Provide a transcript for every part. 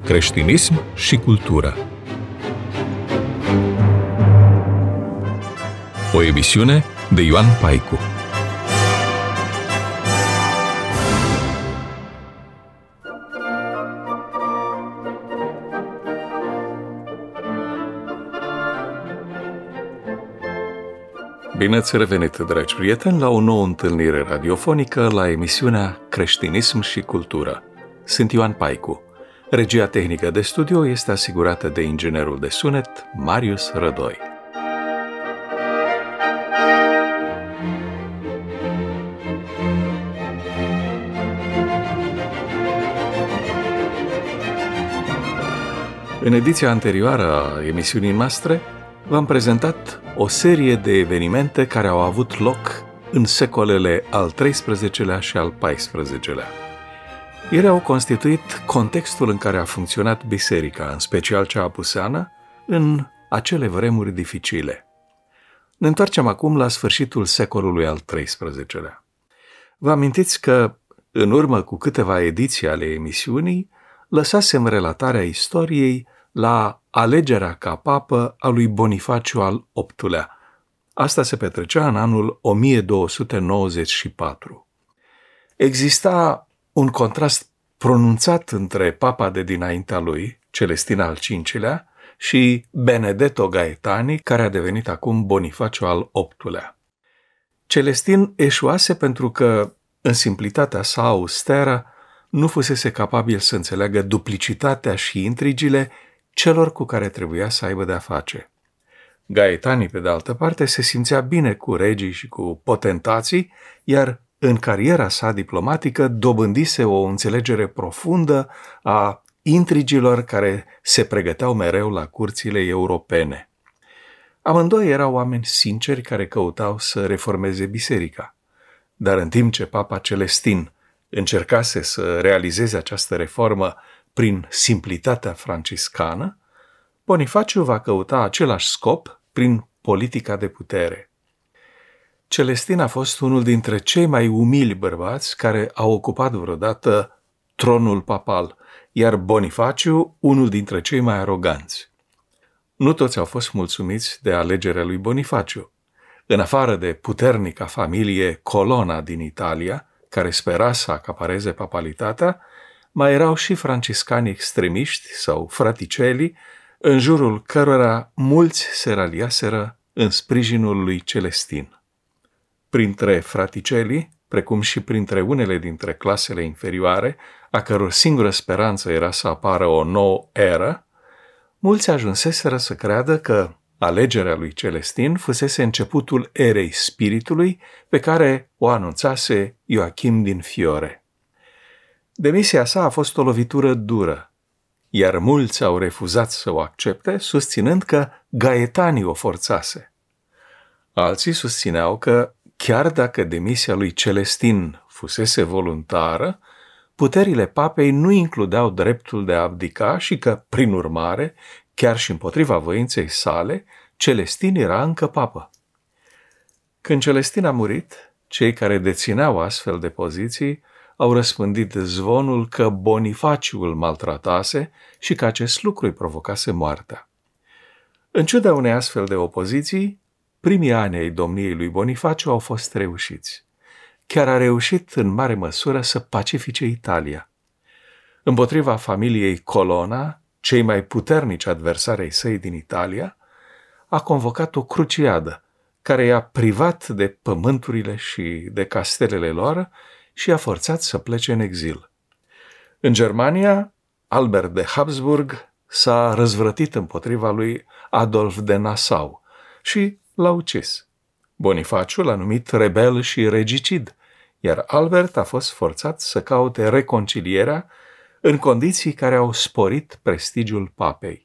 creștinism și cultură. O emisiune de Ioan Paicu. Bine ați revenit, dragi prieteni, la o nouă întâlnire radiofonică la emisiunea Creștinism și cultură. Sunt Ioan Paicu. Regia tehnică de studio este asigurată de inginerul de sunet Marius Rădoi. În ediția anterioară a emisiunii noastre, v-am prezentat o serie de evenimente care au avut loc în secolele al XIII-lea și al XIV-lea. Ele au constituit contextul în care a funcționat biserica, în special cea apuseană, în acele vremuri dificile. Ne întoarcem acum la sfârșitul secolului al XIII-lea. Vă amintiți că, în urmă cu câteva ediții ale emisiunii, lăsasem relatarea istoriei la alegerea ca papă a lui Bonifaciu al VIII-lea. Asta se petrecea în anul 1294. Exista un contrast pronunțat între papa de dinaintea lui, Celestin al V-lea, și Benedetto Gaetani, care a devenit acum Bonifaciu al VIII-lea. Celestin eșuase pentru că, în simplitatea sa austeră, nu fusese capabil să înțeleagă duplicitatea și intrigile celor cu care trebuia să aibă de-a face. Gaetani, pe de altă parte, se simțea bine cu regii și cu potentații, iar în cariera sa diplomatică dobândise o înțelegere profundă a intrigilor care se pregăteau mereu la curțile europene. Amândoi erau oameni sinceri care căutau să reformeze biserica. Dar în timp ce papa Celestin încercase să realizeze această reformă prin simplitatea franciscană, Bonifaciu va căuta același scop prin politica de putere. Celestin a fost unul dintre cei mai umili bărbați care au ocupat vreodată tronul papal, iar Bonifaciu unul dintre cei mai aroganți. Nu toți au fost mulțumiți de alegerea lui Bonifaciu. În afară de puternica familie Colonna din Italia, care spera să acapareze papalitatea, mai erau și franciscani extremiști sau fraticelli, în jurul cărora mulți se raliaseră în sprijinul lui Celestin. Printre fraticelli, precum și printre unele dintre clasele inferioare, a căror singură speranță era să apară o nouă eră, mulți ajunseseră să creadă că alegerea lui Celestin fusese începutul erei spiritului pe care o anunțase Ioachim din Fiore. Demisia sa a fost o lovitură dură, iar mulți au refuzat să o accepte, susținând că Gaetani o forțase. Alții susțineau că, chiar dacă demisia lui Celestin fusese voluntară, puterile papei nu includeau dreptul de a abdica și că, prin urmare, chiar și împotriva voinței sale, Celestin era încă papă. Când Celestin a murit, cei care dețineau astfel de poziții au răspândit zvonul că Bonifaciu îl maltratase și că acest lucru îi provocase moartea. În ciuda unei astfel de opoziții, primii ani ai domniei lui Bonifaciu au fost reușiți. Chiar a reușit în mare măsură să pacifice Italia. Împotriva familiei Colonna, cei mai puternici adversari ai săi din Italia, a convocat o cruciadă care i-a privat de pământurile și de castelele lor și i-a forțat să plece în exil. În Germania, Albert de Habsburg s-a răzvrătit împotriva lui Adolf de Nassau și l-a ucis. Bonifaciu l-a numit rebel și regicid, iar Albert a fost forțat să caute reconcilierea în condiții care au sporit prestigiul papei.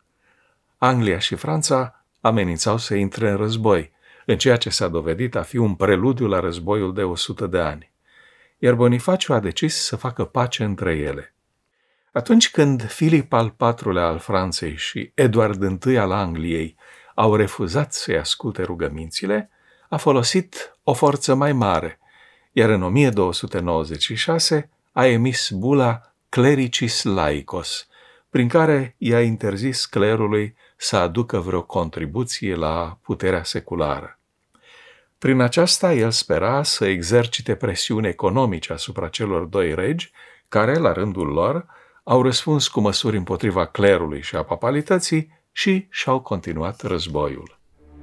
Anglia și Franța amenințau să intre în război, în ceea ce s-a dovedit a fi un preludiu la războiul de 100 de ani. Iar Bonifaciu a decis să facă pace între ele. Atunci când Filip al IV-lea al Franței și Eduard I al Angliei au refuzat să-i asculte rugămințile, a folosit o forță mai mare, iar în 1296 a emis bula Clericis Laicos, prin care i-a interzis clerului să aducă vreo contribuție la puterea seculară. Prin aceasta, el spera să exercite presiuni economice asupra celor doi regi, care, la rândul lor, au răspuns cu măsuri împotriva clerului și a papalității și și-au continuat războiul.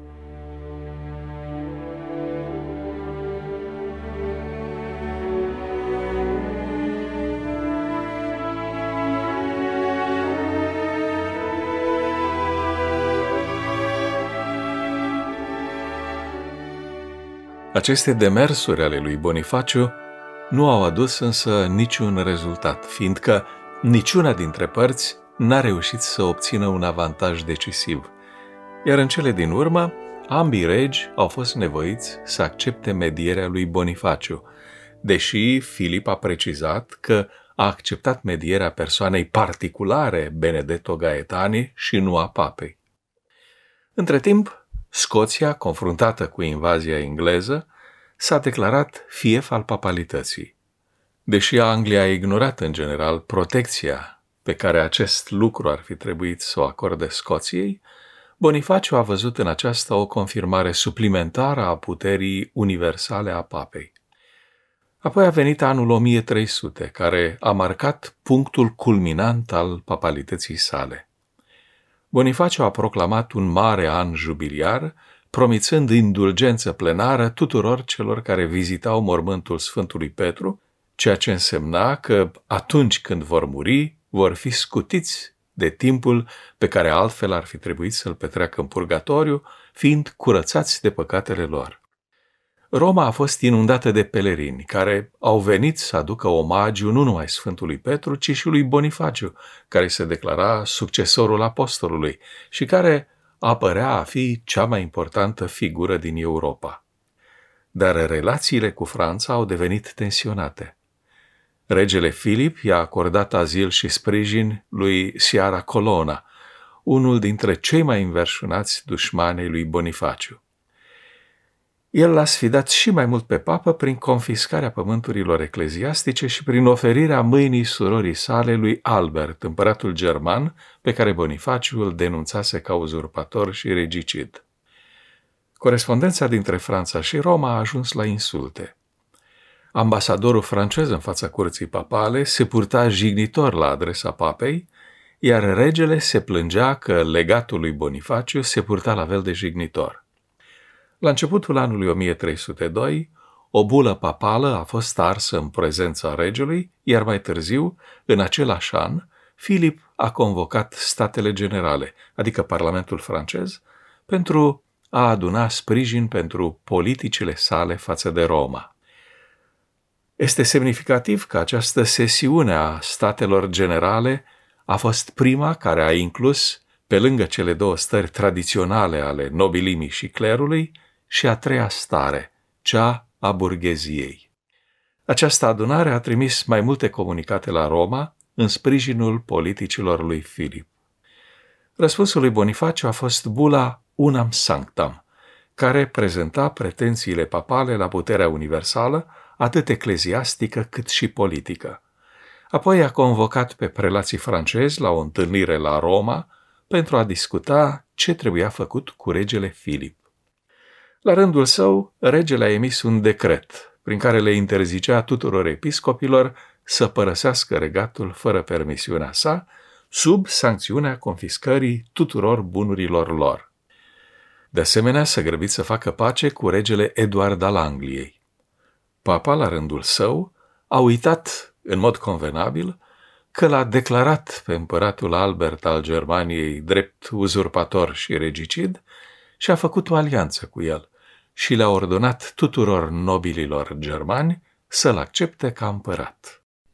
Aceste demersuri ale lui Bonifaciu nu au adus însă niciun rezultat, fiindcă niciuna dintre părți n-a reușit să obțină un avantaj decisiv, iar în cele din urmă, ambii regi au fost nevoiți să accepte medierea lui Bonifaciu, deși Filip a precizat că a acceptat medierea persoanei particulare Benedetto Gaetani și nu a papei. Între timp, Scoția, confruntată cu invazia engleză, s-a declarat fief al papalității. Deși Anglia a ignorat în general protecția pe care acest lucru ar fi trebuit să o acorde Scoției, Bonifaciu a văzut în aceasta o confirmare suplimentară a puterii universale a papei. Apoi a venit anul 1300, care a marcat punctul culminant al papalității sale. Bonifaciu a proclamat un mare an jubiliar, promițând indulgență plenară tuturor celor care vizitau mormântul Sfântului Petru, ceea ce însemna că atunci când vor muri, vor fi scutiți de timpul pe care altfel ar fi trebuit să-l petreacă în purgatoriu, fiind curățați de păcatele lor. Roma a fost inundată de pelerini care au venit să aducă omagiu nu numai Sfântului Petru, ci și lui Bonifaciu, care se declara succesorul apostolului și care apărea a fi cea mai importantă figură din Europa. Dar relațiile cu Franța au devenit tensionate. Regele Filip i-a acordat azil și sprijin lui Sciarra Colonna, unul dintre cei mai înverșunați dușmani lui Bonifaciu. El l-a sfidat și mai mult pe papă prin confiscarea pământurilor ecleziastice și prin oferirea mâinii surorii sale lui Albert, împăratul german, pe care Bonifaciu îl denunțase ca uzurpator și regicid. Corespondența dintre Franța și Roma a ajuns la insulte. Ambasadorul francez în fața curții papale se purta jignitor la adresa papei, iar regele se plângea că legatul lui Bonifaciu se purta la fel de jignitor. La începutul anului 1302, o bulă papală a fost arsă în prezența regelui, iar mai târziu, în același an, Filip a convocat statele generale, adică Parlamentul francez, pentru a aduna sprijin pentru politicile sale față de Roma. Este semnificativ că această sesiune a statelor generale a fost prima care a inclus, pe lângă cele două stări tradiționale ale nobilimii și clerului, și a treia stare, cea a burgheziei. Această adunare a trimis mai multe comunicate la Roma în sprijinul politicilor lui Filip. Răspunsul lui Bonifaciu a fost bula Unam Sanctam, care prezenta pretențiile papale la puterea universală, atât ecleziastică cât și politică. Apoi a convocat pe prelații francezi la o întâlnire la Roma pentru a discuta ce trebuia făcut cu regele Filip. La rândul său, regele a emis un decret prin care le interzicea tuturor episcopilor să părăsească regatul fără permisiunea sa, sub sancțiunea confiscării tuturor bunurilor lor. De asemenea, s-a grăbit să facă pace cu regele Eduard al Angliei. Papa, la rândul său, a uitat, în mod convenabil, că l-a declarat pe împăratul Albert al Germaniei drept uzurpator și regicid și a făcut o alianță cu el și le-a ordonat tuturor nobililor germani să-l accepte ca împărat.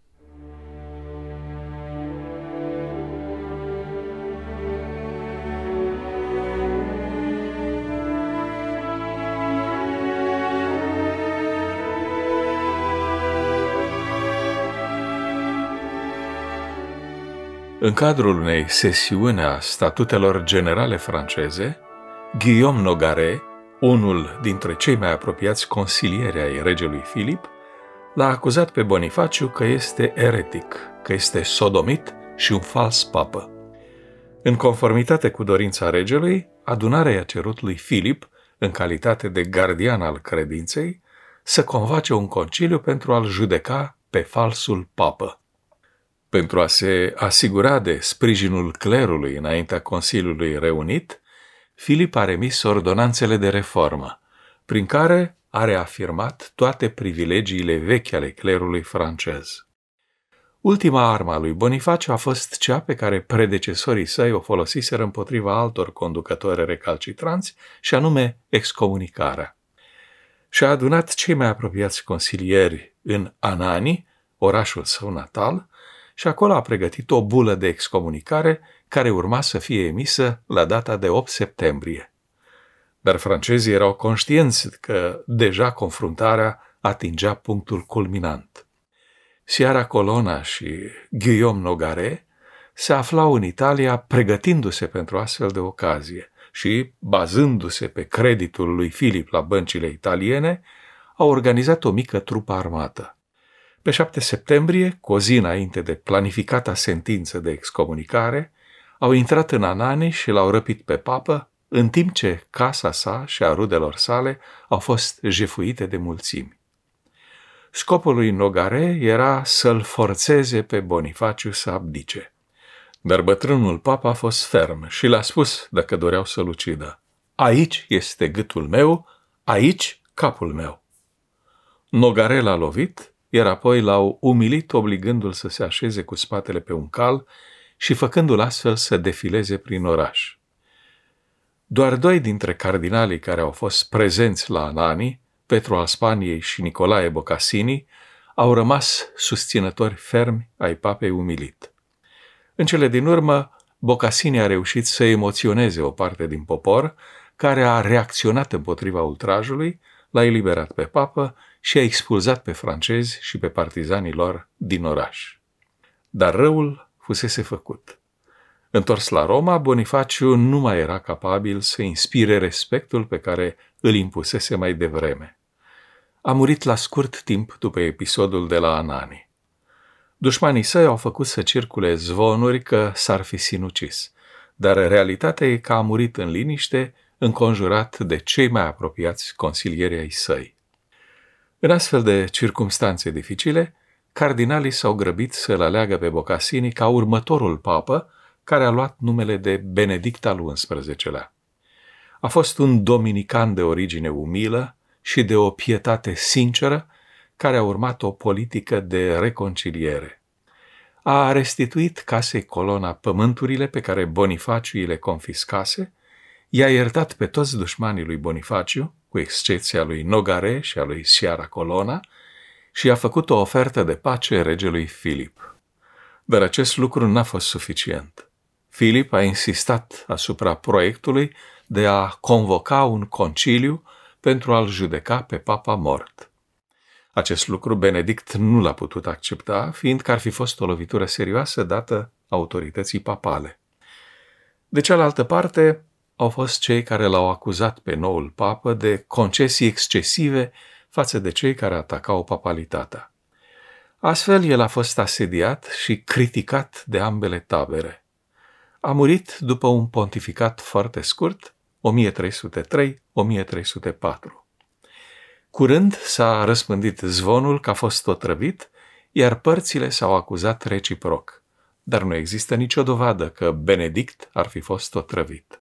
În cadrul unei sesiuni a statutelor generale franceze, Guillaume Nogaret, unul dintre cei mai apropiați consilieri ai regelui Filip, l-a acuzat pe Bonifaciu că este eretic, că este sodomit și un fals papă. În conformitate cu dorința regelui, adunarea i-a cerut lui Filip, în calitate de gardian al credinței, să convoace un conciliu pentru a-l judeca pe falsul papă. Pentru a se asigura de sprijinul clerului înaintea Consiliului reunit, Filip a remis ordonanțele de reformă, prin care a reafirmat toate privilegiile vechi ale clerului francez. Ultima armă a lui Bonifaciu a fost cea pe care predecesorii săi o folosiseră împotriva altor conducători recalcitranți, și anume excomunicarea. Și-a adunat cei mai apropiați consilieri în Anani, orașul său natal, și acolo a pregătit o bulă de excomunicare care urma să fie emisă la data de 8 septembrie. Dar francezii erau conștienți că deja confruntarea atingea punctul culminant. Sciarra Colonna și Guillaume Nogaret se aflau în Italia pregătindu-se pentru astfel de ocazie și, bazându-se pe creditul lui Filip la băncile italiene, au organizat o mică trupă armată. Pe 7 septembrie, cu o zi înainte de planificata sentință de excomunicare, au intrat în Anani și l-au răpit pe papă, în timp ce casa sa și a rudelor sale au fost jefuite de mulțimi. Scopul lui Nogaret era să-l forțeze pe Bonifaciu să abdice. Dar bătrânul papa a fost ferm și l-a spus, dacă doreau să-l ucidă: "Aici este gâtul meu, aici capul meu." Nogaret l-a lovit, iar apoi l-au umilit obligându-l să se așeze cu spatele pe un cal și făcându-l astfel să defileze prin oraș. Doar 2 dintre cardinalii care au fost prezenți la Anani, Petru al Spaniei și Nicolae Bocassini, au rămas susținători fermi ai papei umilit. În cele din urmă, Bocassini a reușit să emoționeze o parte din popor, care a reacționat împotriva ultrajului, l-a eliberat pe papă și a expulzat pe francezi și pe partizanii lor din oraș. Dar răul fusese făcut. Întors la Roma, Bonifaciu nu mai era capabil să inspire respectul pe care îl impusese mai devreme. A murit la scurt timp după episodul de la Anani. Dușmanii săi au făcut să circule zvonuri că s-ar fi sinucis, dar realitatea e că a murit în liniște, înconjurat de cei mai apropiați consilieri ai săi. În astfel de circumstanțe dificile, cardinalii s-au grăbit să-l aleagă pe Bocassini ca următorul papă, care a luat numele de Benedict al XI-lea. A fost un dominican de origine umilă și de o pietate sinceră, care a urmat o politică de reconciliere. A restituit casei Colonna pământurile pe care Bonifaciu le confiscase, i-a iertat pe toți dușmanii lui Bonifaciu, cu excepția lui Nogaret și a lui Sciarra Colonna, și a făcut o ofertă de pace regelui Filip. Dar acest lucru n-a fost suficient. Filip a insistat asupra proiectului de a convoca un conciliu pentru a-l judeca pe papa mort. Acest lucru Benedict nu l-a putut accepta, fiindcă ar fi fost o lovitură serioasă dată autorității papale. De cealaltă parte, au fost cei care l-au acuzat pe noul papă de concesii excesive față de cei care atacau papalitatea. Astfel, el a fost asediat și criticat de ambele tabere. A murit după un pontificat foarte scurt, 1303-1304. Curând s-a răspândit zvonul că a fost otrăvit, iar părțile s-au acuzat reciproc, dar nu există nicio dovadă că Benedict ar fi fost otrăvit.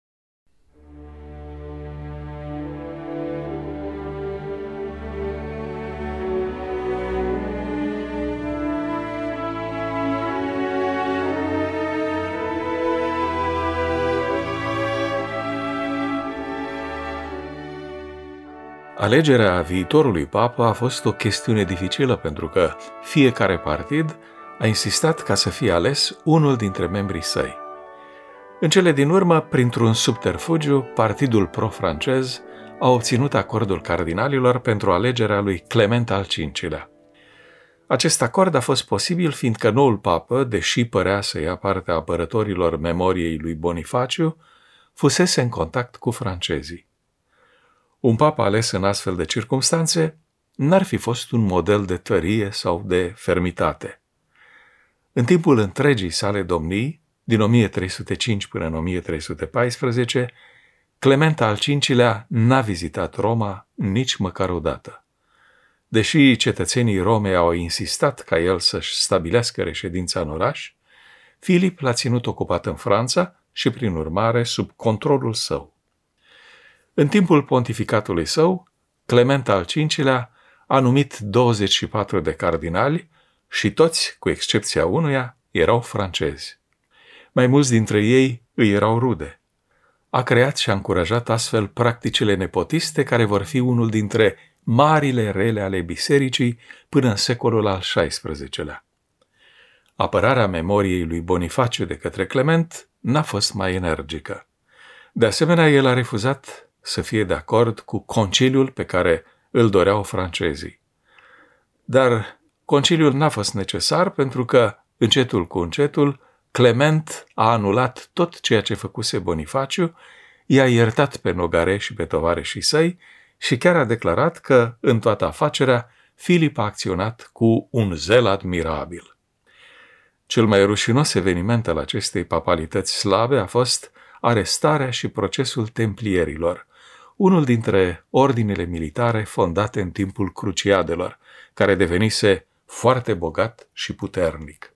Alegerea viitorului papă a fost o chestiune dificilă pentru că fiecare partid a insistat ca să fie ales unul dintre membrii săi. În cele din urmă, printr-un subterfugiu, partidul pro-francez a obținut acordul cardinalilor pentru alegerea lui Clement al V-lea. Acest acord a fost posibil fiindcă noul papă, deși părea să ia partea apărătorilor memoriei lui Bonifaciu, fusese în contact cu francezii. Un papa ales în astfel de circumstanțe n-ar fi fost un model de tărie sau de fermitate. În timpul întregii sale domnii, din 1305 până în 1314, Clement al V-lea n-a vizitat Roma nici măcar o dată. Deși cetățenii Romei au insistat ca el să-și stabilească reședința în oraș, Filip l-a ținut ocupat în Franța și, prin urmare, sub controlul său. În timpul pontificatului său, Clement al V-lea a numit 24 de cardinali și toți, cu excepția unuia, erau francezi. Mai mulți dintre ei îi erau rude. A creat și a încurajat astfel practicile nepotiste care vor fi unul dintre marile rele ale bisericii până în secolul al XVI-lea. Apărarea memoriei lui Bonifaciu de către Clement n-a fost mai energică. De asemenea, el a refuzat să fie de acord cu conciliul pe care îl doreau francezii. Dar conciliul n-a fost necesar pentru că, încetul cu încetul, Clement a anulat tot ceea ce făcuse Bonifaciu, i-a iertat pe Nogare și pe tovarășii săi și chiar a declarat că, în toată afacerea, Filip a acționat cu un zel admirabil. Cel mai rușinos eveniment al acestei papalități slabe a fost arestarea și procesul templierilor, unul dintre ordinele militare fondate în timpul cruciadelor, care devenise foarte bogat și puternic.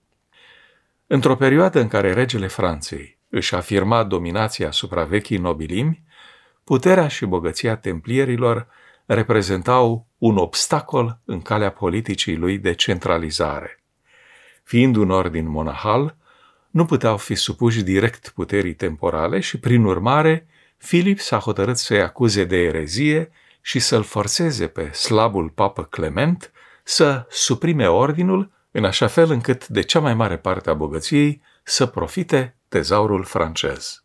Într-o perioadă în care regele Franței își afirma dominația asupra vechii nobilimi, puterea și bogăția templierilor reprezentau un obstacol în calea politicii lui de centralizare. Fiind un ordin monahal, nu puteau fi supuși direct puterii temporale și, prin urmare, Filip s-a hotărât să-i acuze de erezie și să-l forțeze pe slabul papă Clement să suprime ordinul în așa fel încât de cea mai mare parte a bogăției să profite tezaurul francez.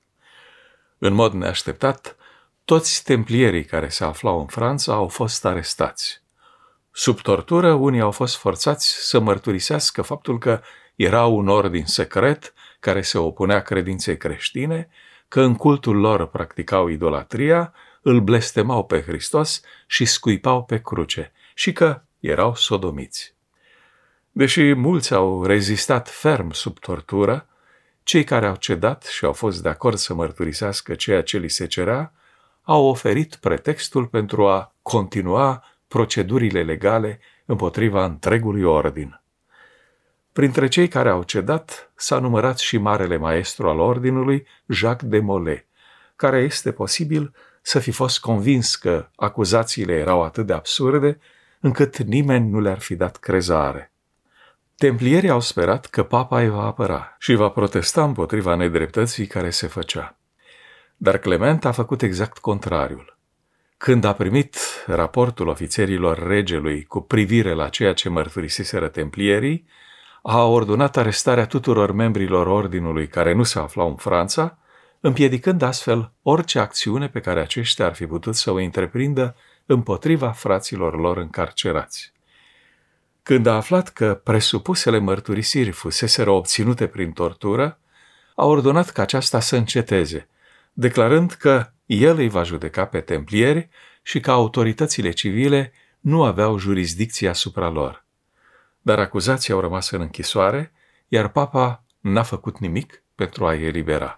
În mod neașteptat, toți templierii care se aflau în Franța au fost arestați. Sub tortură, unii au fost forțați să mărturisească faptul că era un ordin secret care se opunea credinței creștine, că în cultul lor practicau idolatria, îl blestemau pe Hristos și scuipau pe cruce și că erau sodomiți. Deși mulți au rezistat ferm sub tortură, cei care au cedat și au fost de acord să mărturisească ceea ce li se cerea, au oferit pretextul pentru a continua procedurile legale împotriva întregului ordin. Printre cei care au cedat s-a numărat și marele maestru al ordinului, Jacques de Molay, care este posibil să fi fost convins că acuzațiile erau atât de absurde încât nimeni nu le-ar fi dat crezare. Templierii au sperat că papa îi va apăra și va protesta împotriva nedreptății care se făcea. Dar Clement a făcut exact contrariul. Când a primit raportul ofițerilor regelui cu privire la ceea ce mărturisiseră templierii, a ordonat arestarea tuturor membrilor ordinului care nu se aflau în Franța, împiedicând astfel orice acțiune pe care aceștia ar fi putut să o întreprindă împotriva fraților lor încarcerați. Când a aflat că presupusele mărturisiri fuseseră obținute prin tortură, a ordonat ca aceasta să înceteze, declarând că el îi va judeca pe templieri și că autoritățile civile nu aveau jurisdicție asupra lor. Dar acuzații au rămas în închisoare, iar papa n-a făcut nimic pentru a-i elibera.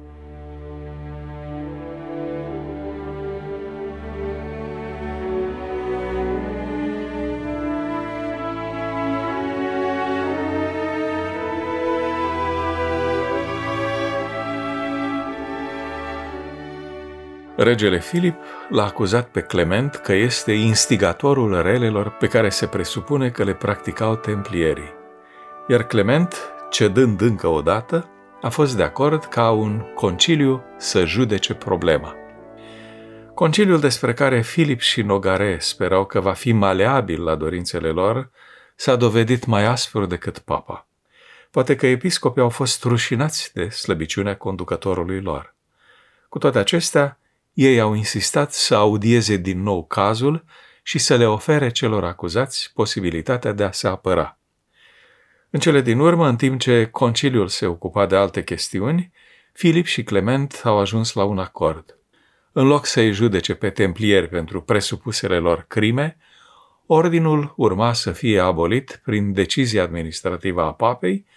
Regele Filip l-a acuzat pe Clement că este instigatorul relelor pe care se presupune că le practicau templierii. Iar Clement, cedând încă o dată, a fost de acord ca un conciliu să judece problema. Conciliul despre care Filip și Nogare sperau că va fi maleabil la dorințele lor s-a dovedit mai aspru decât papa. Poate că episcopii au fost rușinați de slăbiciunea conducătorului lor. Cu toate acestea, ei au insistat să audieze din nou cazul și să le ofere celor acuzați posibilitatea de a se apăra. În cele din urmă, în timp ce conciliul se ocupa de alte chestiuni, Filip și Clement au ajuns la un acord. În loc să-i judece pe templieri pentru presupusele lor crime, ordinul urma să fie abolit prin decizie administrativă a papei,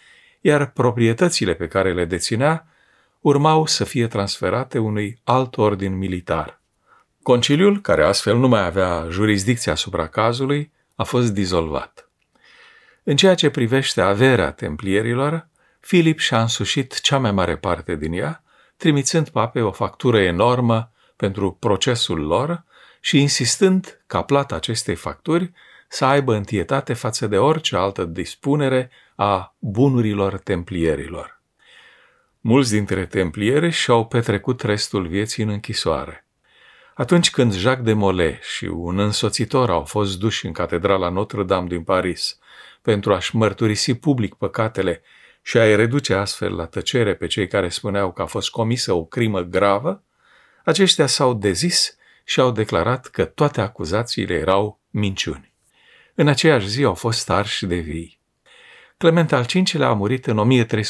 iar proprietățile pe care le deținea urmau să fie transferate unui alt ordin militar. Conciliul, care astfel nu mai avea jurisdicție asupra cazului, a fost dizolvat. În ceea ce privește averea templierilor, Filip și-a însușit cea mai mare parte din ea, trimițând papei o factură enormă pentru procesul lor și insistând ca plata acestei facturi să aibă întietate față de orice altă dispunere a bunurilor templierilor. Mulți dintre templieri și-au petrecut restul vieții în închisoare. Atunci când Jacques de Molay și un însoțitor au fost duși în catedrala Notre-Dame din Paris pentru a-și mărturisi public păcatele și a-i reduce astfel la tăcere pe cei care spuneau că a fost comisă o crimă gravă, aceștia s-au dezis și au declarat că toate acuzațiile erau minciuni. În aceeași zi au fost arși de vii. Clement al V-lea a murit în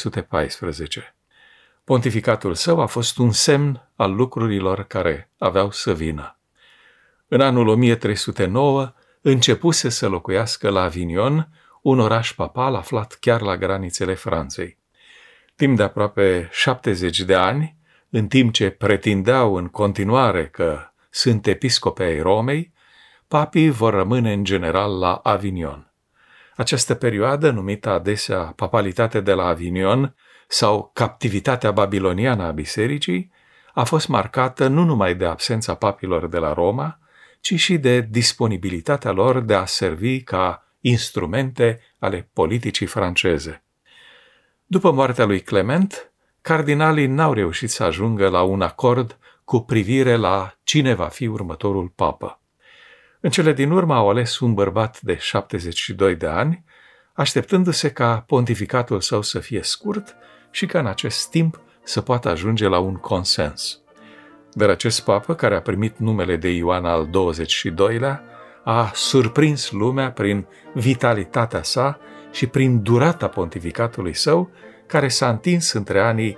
1314. Pontificatul său a fost un semn al lucrurilor care aveau să vină. În anul 1309 începuse să locuiască la Avignon, un oraș papal aflat chiar la granițele Franței. Timp de aproape 70 de ani, în timp ce pretindeau în continuare că sunt episcopi ai Romei, papii vor rămâne în general la Avignon. Această perioadă, numită adesea papalitatea de la Avignon sau captivitatea babiloniană a bisericii, a fost marcată nu numai de absența papilor de la Roma, ci și de disponibilitatea lor de a servi ca instrumente ale politicii franceze. După moartea lui Clement, cardinalii n-au reușit să ajungă la un acord cu privire la cine va fi următorul papă. În cele din urmă au ales un bărbat de 72 de ani, așteptându-se ca pontificatul său să fie scurt și ca în acest timp să poată ajunge la un consens. Dar acest papă, care a primit numele de Ioan al XXII-lea, a surprins lumea prin vitalitatea sa și prin durata pontificatului său, care s-a întins între anii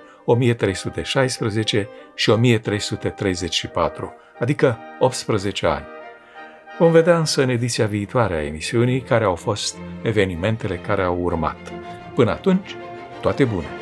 1316 și 1334, adică 18 ani. Vom vedea însă în ediția viitoare a emisiunii care au fost evenimentele care au urmat. Până atunci, toate bune!